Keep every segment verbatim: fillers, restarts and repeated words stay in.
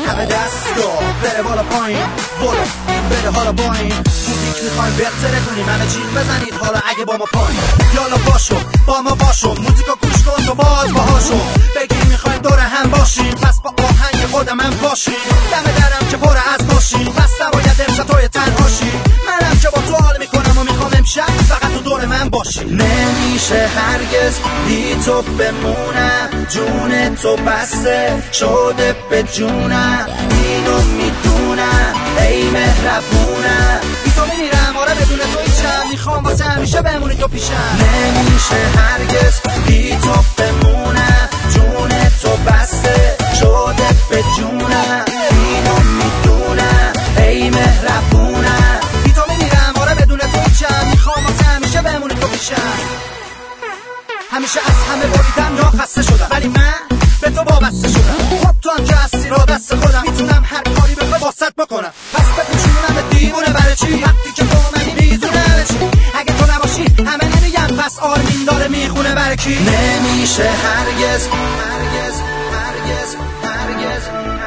همه دستگاه بره بالا پایین، بالا بره حالا با این موزیک میخوایم بهتره کنیم، همه چی بزنید حالا اگه با ما پایین. یالا باشو با ما باشو، موزیکو گوش کن تو باز باهاشو، بگی میخوایم دور هم باشیم، پس با آهنگ خودم هم باشیم. دم درم که پر از باشیم، پس نباید امشب توی تنهاشی، منم که با تو حال میکنم و میخوام امشب فقط تو دور من باشی. نمیشه هرگز بی تو بمونم، جون تو بسته شده به جونم، اینو میدونم ای مهربونم، بی تو میمیرم آره بدون تو هیچم، میخوام واسه همیشه بمونی تو پیشم. نمیشه هرگز بی تو بمونم، جون تو بسته شده به جونم، اینو میدونم ای مهربونم، بی تو میمیرم آره بدون تو هیچم، میخوام واسه همیشه بمونی تو پیشم. همیشه از همه بریدم یا خسته شدم، ولی من به تو وابسته شدم. خب تو هم که هستی را دست خودم، میتونم هر کاری بخوای واسط بکنم، پس بپیچونم به دیوونه برای چی؟ وقتی که تو منی میزونه همه چی، اگه تو نباشی همه نمیگم پس آرمین داره میخونه برای کی؟ نمیشه هرگز هرگز هرگز هرگز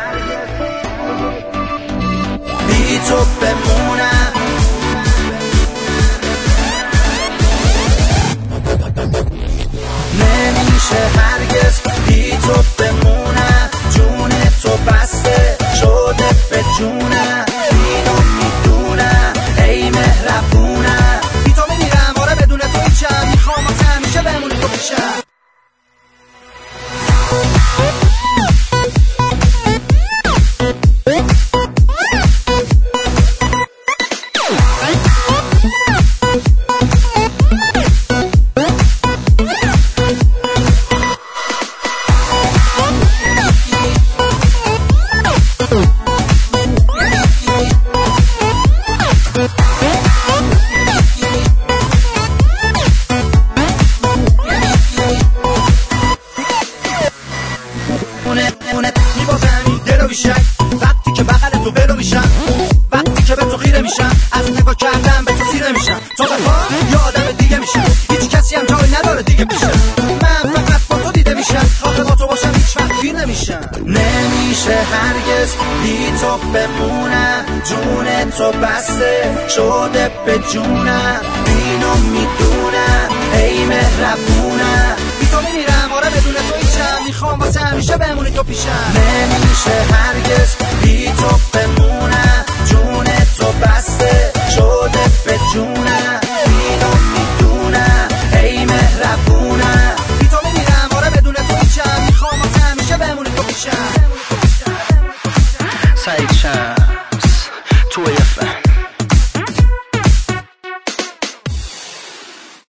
بی تو بمونم، نمیشه هرگز بی تو بمونم، جون تو بسته شده به جونم، اینو میدونم ای مهربونم، بی تو میمیرم آره بدون تو هیچم، میخوام واسه همیشه بمونی تو پیشم. وقتی که بغل تو ولو میشم، وقتی که به تو خیره میشم، از نگاه کردم به تو سیره میشم، تو بخواه یا آدم دیگه میشم، هیچ کسی هم جای نداره دیگه پیشم، من فقط با تو دیده میشم، تا با تو باشم هیچ وقت گیر نمیشم. نمیشه هرگز بی تو بمونم، جون تو بسته شده به جونم، اینو میدونم ای مهربونم، بی تو میمیرم آره بدون تو هیچم، میخوام واسه همیشه بمونی تو پیشم. نمیشه هرگز بی تو بمونم، جون تو بسته شده به جونم، اینو میدونم ای مهربونم، بی تو میمیرم آره بدون تو هیچم، میخوام واسه همیشه بمونی تو پیشم. سعید شمس توی فهم